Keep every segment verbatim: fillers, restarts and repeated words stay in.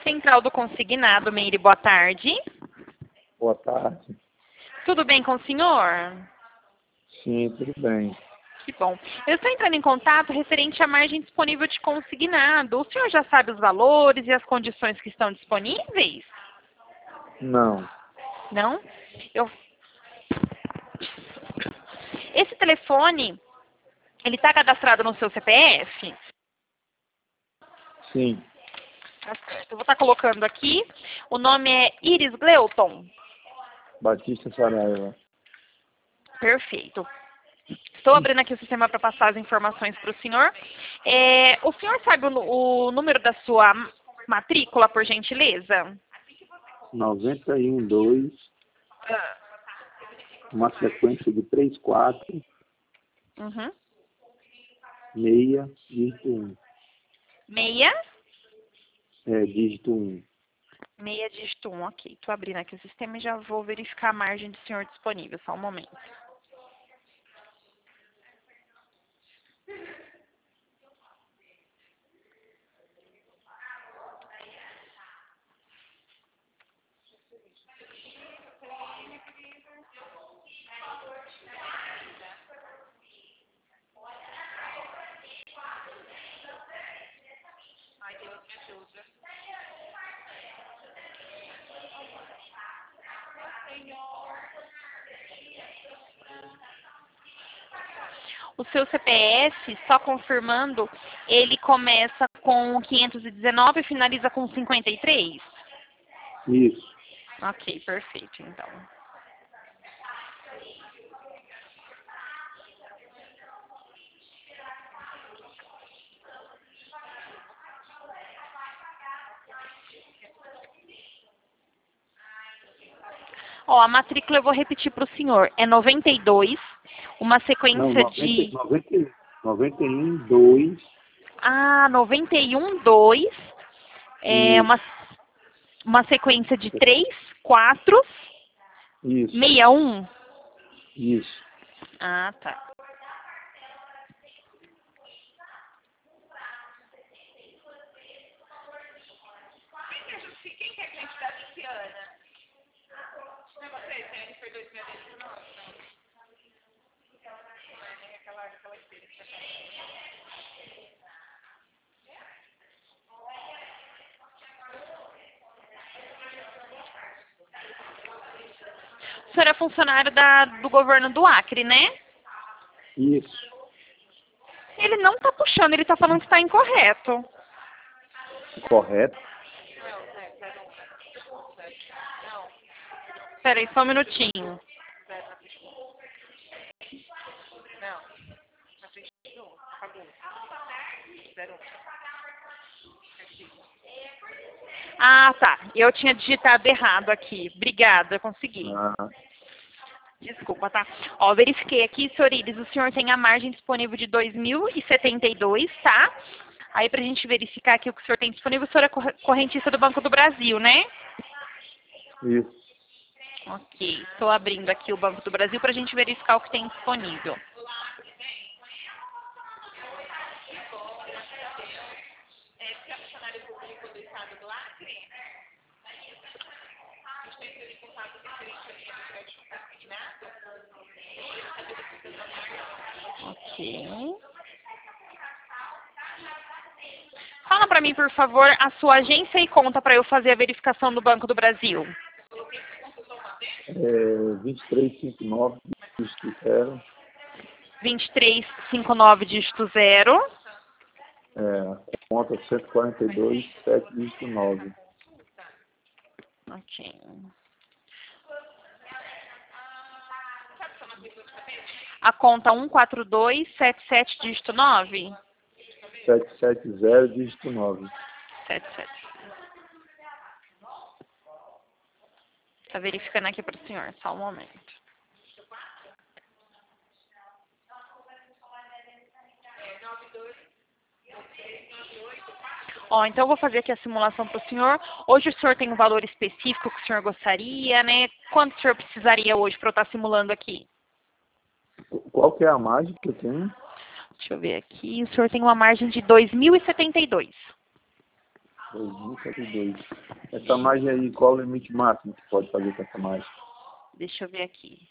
Central do Consignado, Meire, boa tarde. Boa tarde. Tudo bem com o senhor? Sim, tudo bem. Que bom. Eu estou entrando em contato referente à margem disponível de consignado. O senhor já sabe os valores e as condições que estão disponíveis? Não. Não? Eu... Esse telefone, ele está cadastrado no seu C P F? Sim. Tá certo. Eu vou estar colocando aqui. O nome é Iris Gleuton. Batista Saraiva. Perfeito. Estou abrindo aqui o sistema para passar as informações para o senhor. É, o senhor sabe o, o número da sua matrícula, por gentileza? noventa e um dois, uma sequência de três quatro, Uhum. meia, dígito um. Meia? É, dígito um. Meia dígito um, ok. Estou abrindo aqui o sistema e já vou verificar a margem do senhor disponível. Só um momento. O seu C P F, só confirmando, ele começa com quinhentos e dezenove e finaliza com cinquenta e três? Isso. Ok, perfeito, então. Ó, a matrícula eu vou repetir para o senhor. É noventa e dois, uma Não, sequência noventa, de... noventa, noventa e um, dois. Ah, noventa e um, dois. É uma, Isso. uma sequência de três, quatro, Isso. sessenta e um. Isso. Ah, tá. O senhor é funcionário da, do governo do Acre, né? Isso. Ele não tá puxando, ele tá falando que está incorreto. Correto. Espera aí, só um minutinho. Ah, tá. Eu tinha digitado errado aqui. Obrigada, consegui. Ah, Desculpa, tá? Ó, verifiquei aqui, senhor Iris, o senhor tem a margem disponível de dois mil e setenta e dois, tá? Aí, pra gente verificar aqui o que o senhor tem disponível, o senhor é corre- correntista do Banco do Brasil, né? isso. Ok, estou abrindo aqui o Banco do Brasil pra gente verificar o que tem disponível. Ok. Fala pra mim, por favor, a sua agência e conta pra eu fazer a verificação do Banco do Brasil. É, vinte e três, cinquenta e nove, dígito zero. vinte e três, cinquenta e nove, dígito zero. É, conta cento e quarenta e dois, sete, dígito nove. Ok. A conta um quatro dois sete sete, dígito nove? sete sete zero, dígito nove. sete sete. Tá verificando aqui para o senhor, só um momento. Ó, então eu vou fazer aqui a simulação para o senhor. Hoje o senhor tem um valor específico que o senhor gostaria, né? Quanto o senhor precisaria hoje para eu estar simulando aqui? Qual que é a margem que eu tenho? Deixa eu ver aqui. O senhor tem uma margem de dois mil e setenta e dois. dois mil e setenta e dois. Essa margem aí, qual o limite máximo que pode fazer com essa margem? Deixa eu ver aqui.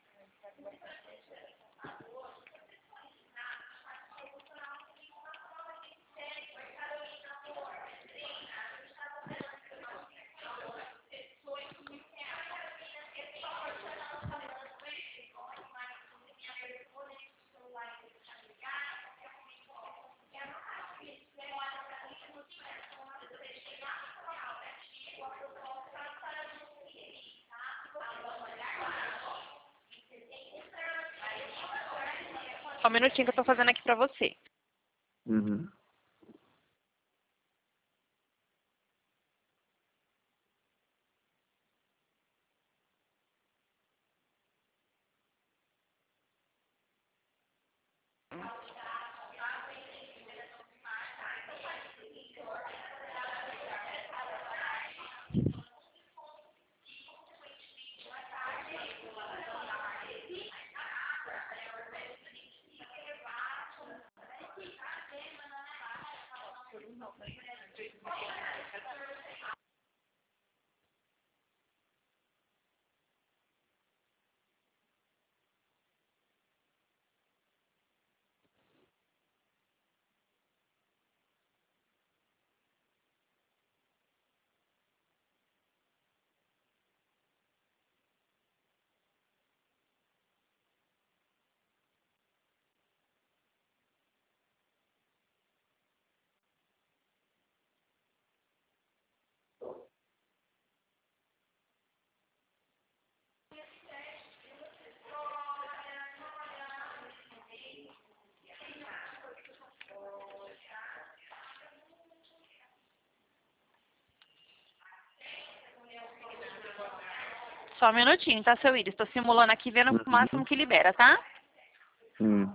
Só um minutinho que eu tô fazendo aqui pra você. Uhum. Só um minutinho, tá, seu Iris? Tô simulando aqui, vendo o máximo Uhum. que libera, tá? Hum.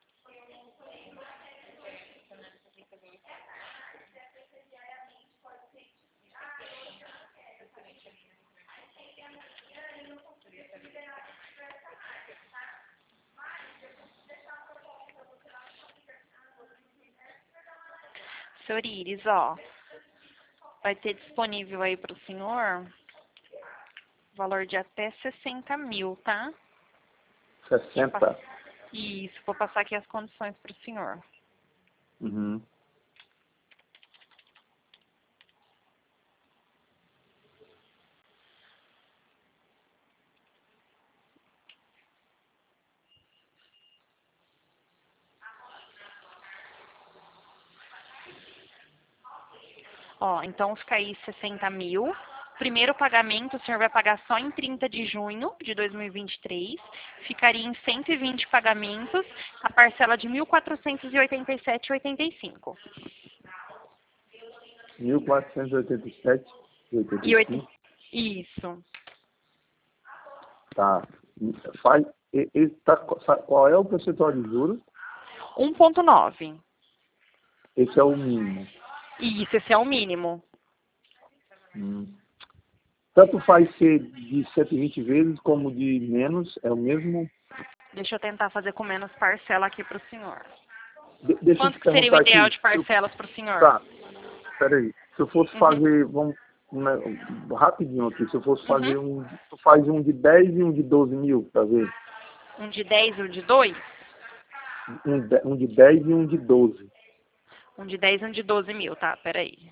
Seu Iris, ó, vai ter disponível aí pro senhor valor de até sessenta mil, tá? sessenta. Isso, vou passar aqui as condições pro senhor. Uhum. Ó, então fica aí sessenta mil. Primeiro pagamento o senhor vai pagar só em trinta de junho de dois mil e vinte e três. Ficaria em cento e vinte pagamentos, a parcela de mil quatrocentos e oitenta e sete reais e oitenta e cinco centavos. mil quatrocentos e oitenta e sete e oitenta E e oito... cinco. Isso. Tá. Faz, e, e tá, qual é o percentual de juros? um ponto nove. Esse é o mínimo. Isso, esse é o mínimo. Hum. Tanto faz ser de cento e vinte vezes como de menos, é o mesmo. Deixa eu tentar fazer com menos parcela aqui pro senhor. De, deixa eu Quanto te que seria o perguntar ideal aqui. de Se eu, parcelas pro senhor? tá, peraí. Se eu fosse Uhum. fazer, vamos, né, rapidinho aqui, se eu fosse fazer Uhum. um, tu faz um de dez e um de doze mil, pra ver? Um de dez e um de dois? Um de, um de dez e um de doze. Um de dez e um de doze mil, tá? Peraí.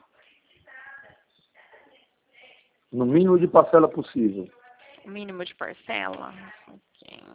No mínimo de parcela possível. O mínimo de parcela? Ok.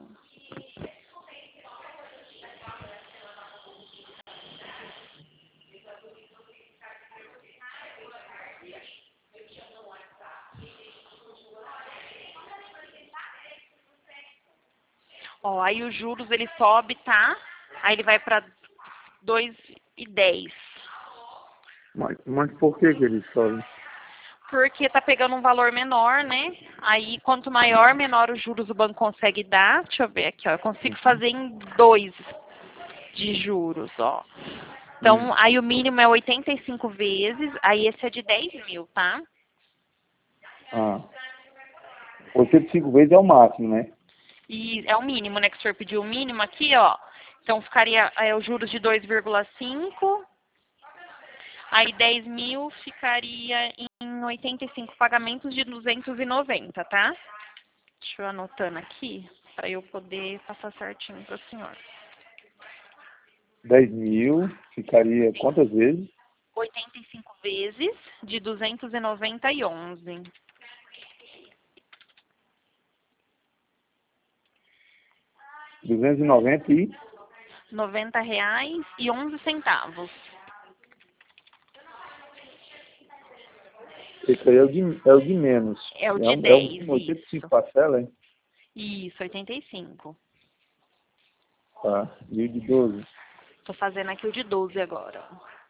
Ó, aí os juros ele sobe, tá? Aí ele vai pra dois e dez. Mas, mas por que que eles sobem? Porque tá pegando um valor menor, né? Aí quanto maior, menor os juros o banco consegue dar. Deixa eu ver aqui, ó. Eu consigo fazer em dois de juros, ó. Então, Hum. aí o mínimo é oitenta e cinco vezes, aí esse é de dez mil, tá? Ah. oitenta e cinco vezes é o máximo, né? E é o mínimo, né? Que o senhor pediu o mínimo aqui, ó. Então ficaria é, os juros de dois vírgula cinco. Aí dez mil ficaria em oitenta e cinco pagamentos de duzentos e noventa, tá? Deixa eu anotando aqui, para eu poder passar certinho para o senhor. dez mil ficaria quantas vezes? oitenta e cinco vezes de duzentos e noventa e onze. duzentos e noventa e noventa reais e onze centavos. esse aí é o de, é o de menos. É o É de um, é dez, um oitenta e cinco isso. parcelas, hein? Isso, oitenta e cinco. Tá. E o de doze? Tô fazendo aqui o de doze agora.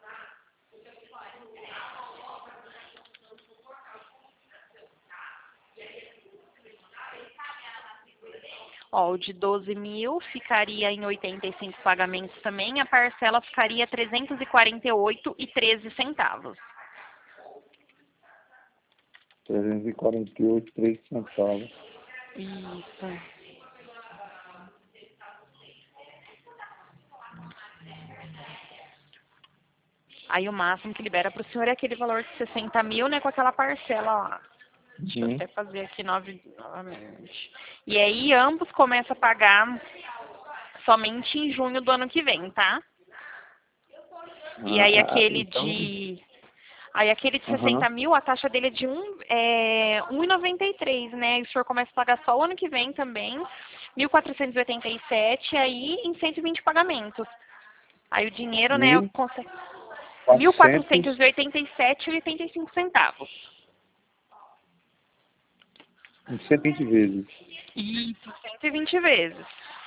Ó, o de doze mil ficaria em oitenta e cinco pagamentos também. A parcela ficaria trezentos e quarenta e oito e treze centavos. trezentos e quarenta e oito, três centavos. Isso. Aí o máximo que libera para o senhor é aquele valor de sessenta mil, né, com aquela parcela lá. Deixa eu Uhum. até fazer aqui nove, novamente. E aí ambos começam a pagar somente em junho do ano que vem, tá? E aí Ah, ah, aquele então, de... Aí aquele de aham. sessenta mil, a taxa dele é de um, é, um e noventa e três, né? E o senhor começa a pagar só o ano que vem também, mil quatrocentos e oitenta e sete, aí em cento e vinte pagamentos. Aí o dinheiro, né, Mil consegue... mil quatrocentos quatrocentos e oitenta e sete e oitenta e cinco centavos. em cento e vinte vezes. Isso, cento e vinte vezes.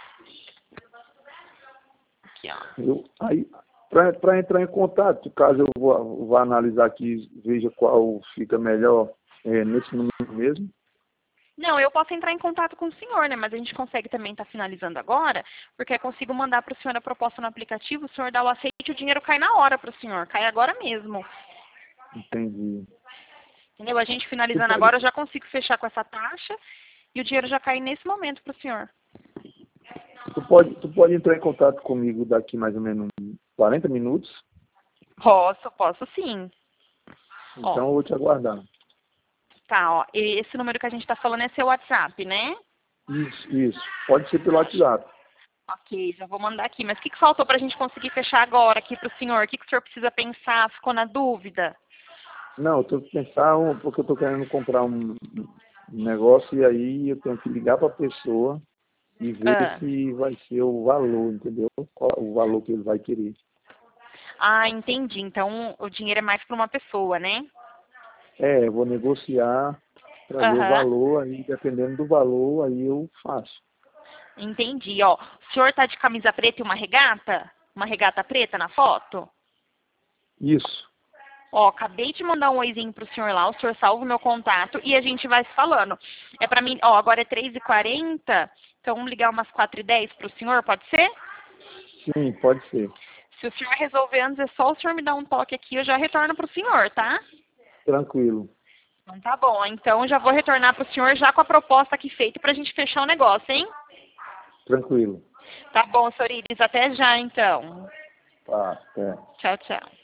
Aqui, ó. Eu, aí, para entrar em contato, caso eu vou, vou analisar aqui, veja qual fica melhor é, nesse número mesmo. Não, eu posso entrar em contato com o senhor, né? Mas a gente consegue também estar finalizando agora, porque eu consigo mandar para o senhor a proposta no aplicativo, o senhor dá o aceite e o dinheiro cai na hora para o senhor, cai agora mesmo. Entendi. Entendeu? A gente Tu finalizando pode, agora, eu já consigo fechar com essa taxa e o dinheiro já cai nesse momento para o senhor. tu, pode, tu pode entrar em contato comigo daqui mais ou menos quarenta minutos, Posso, posso sim. então Ó, eu vou te aguardar. tá, ó. E esse número que a gente está falando é seu WhatsApp, né? Isso, isso. Pode ser pelo WhatsApp. Ok, já vou mandar aqui. Mas o que, que faltou para a gente conseguir fechar agora aqui para o senhor? O que, que o senhor precisa pensar? Ficou na dúvida? Não, eu tenho que pensar, um- porque eu estou querendo comprar um um negócio e aí eu tenho que ligar para a pessoa e ver Ah. se vai ser o valor, entendeu? Qual o valor que ele vai querer. Ah, entendi. Então o dinheiro é mais para uma pessoa, né? É, eu vou negociar para ver o Aham. valor, aí dependendo do valor, aí eu faço. Entendi. Ó, o senhor tá de camisa preta e uma regata? Uma regata preta na foto? Isso. Ó, acabei de mandar um oizinho pro senhor lá, o senhor salva o meu contato e a gente vai se falando. É pra mim, ó, agora é três e quarenta, então vamos ligar umas quatro e dez pro senhor, pode ser? Sim, pode ser. Se o senhor resolver antes, é só o senhor me dar um toque aqui, eu já retorno pro senhor, tá? Tranquilo. Então tá bom, então já vou retornar pro senhor já com a proposta aqui feita pra gente fechar o negócio, hein? Tranquilo. Tá bom, senhor Iris, até já então. Tá, é. Tchau, tchau.